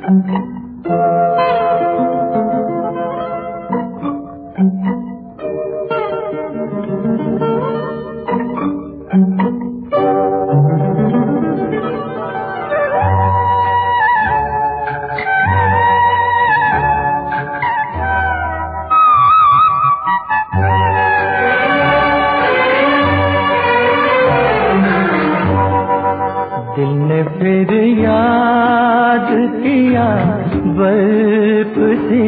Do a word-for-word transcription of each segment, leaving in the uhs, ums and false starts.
दिल ने फिर याद किया बर्फ सी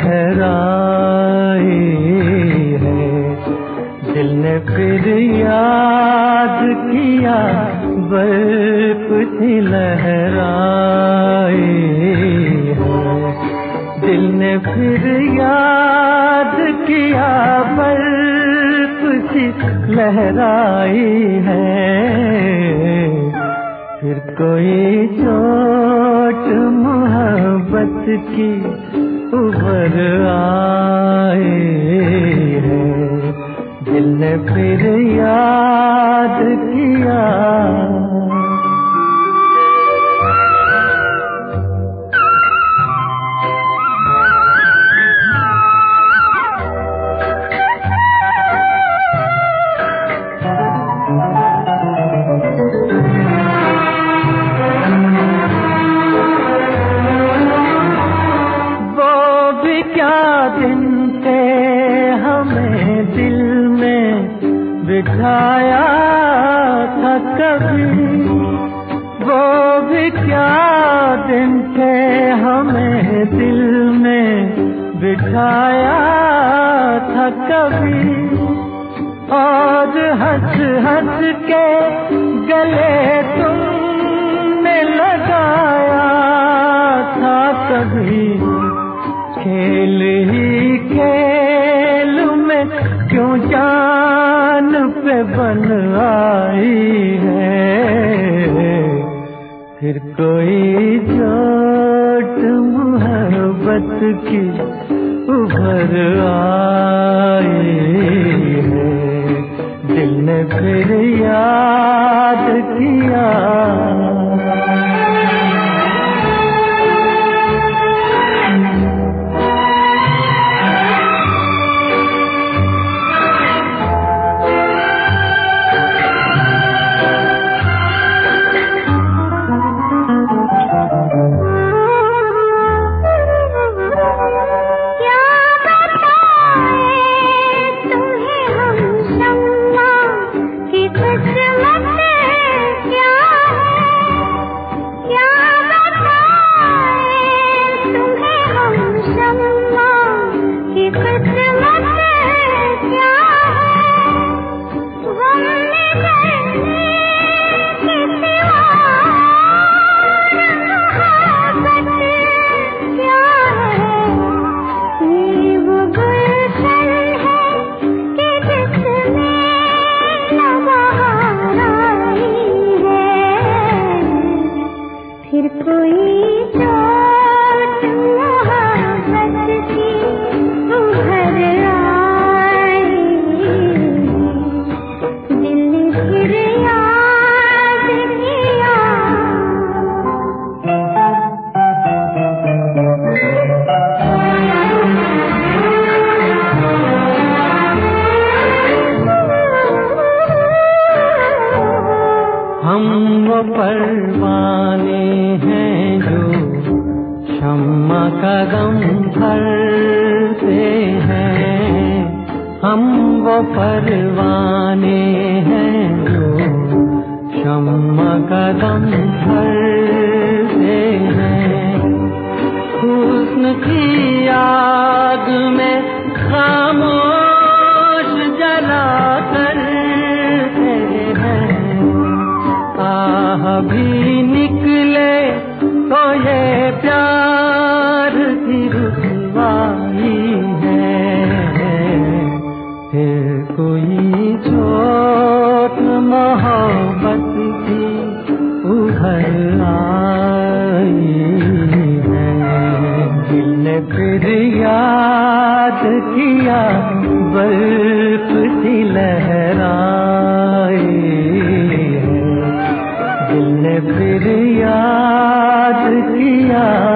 लहराए है। दिल ने फिर याद किया बर्फ सी लहराए है। दिल ने फिर याद किया बर्फ सी लहराई है। फिर कोई चोट मोहब्बत की उभर आए है। दिल ने फिर याद किया। दिन थे हमें दिल में बिठाया था कभी, वो भी क्या दिन थे हमें दिल में बिठाया था कभी। और हंस हंस के गले तुमने लगाया था कभी। खेल ही खेल में क्यों जान पे बन आई है। फिर कोई चोट मोहब्बत की उभर आई है। दिल ने फिर याद किया। हम वो परवाने हैं जो शम्मा का गम भरते हैं। हम वो परवाने हैं जो शम्मा का गम भरते हैं। हुस्न की आग में खामोश जला करते हैं। आह भी निकले तो ये प्यार की रुसवाई है। फिर कोई चोट मोहब्बत की उभर आई है। दिल ने फिर याद किया बर्फ सी लहराई है। दिल ने फिर याद किया।